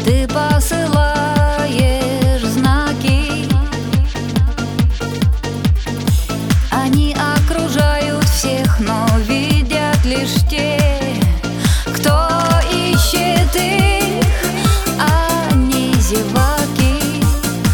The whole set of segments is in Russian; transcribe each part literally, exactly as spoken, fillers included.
Ты посылаешь знаки, они окружают всех, но видят лишь те, кто ищет их, а не зеваки.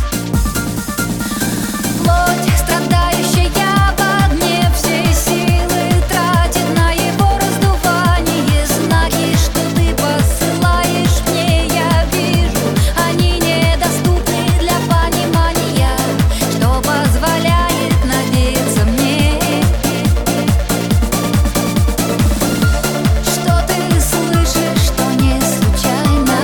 Плоть, страдающая в огне, все силы тратит на его раздувание. Знаки, что ты посылаешь мне, я вижу, они недоступны для понимания, что позволяет надеяться мне, что ты слышишь, что не случайно.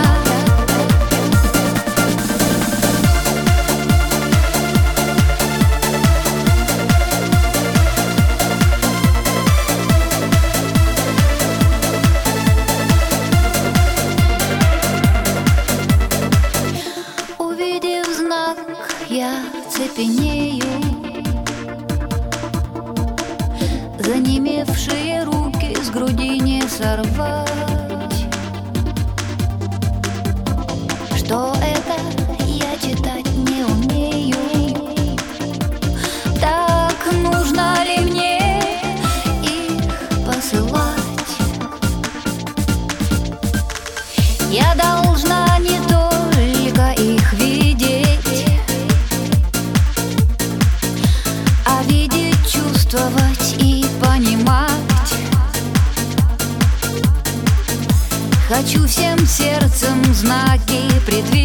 Увидев знак, я цепенею. Занемевшие руки с груди не сорвать. Что это, я читать не умею. Так нужно ли мне их посылать? Я должна не только их видеть, а видеть, чувствовать и понимать. Хочу всем сердцем знаки предвидеть.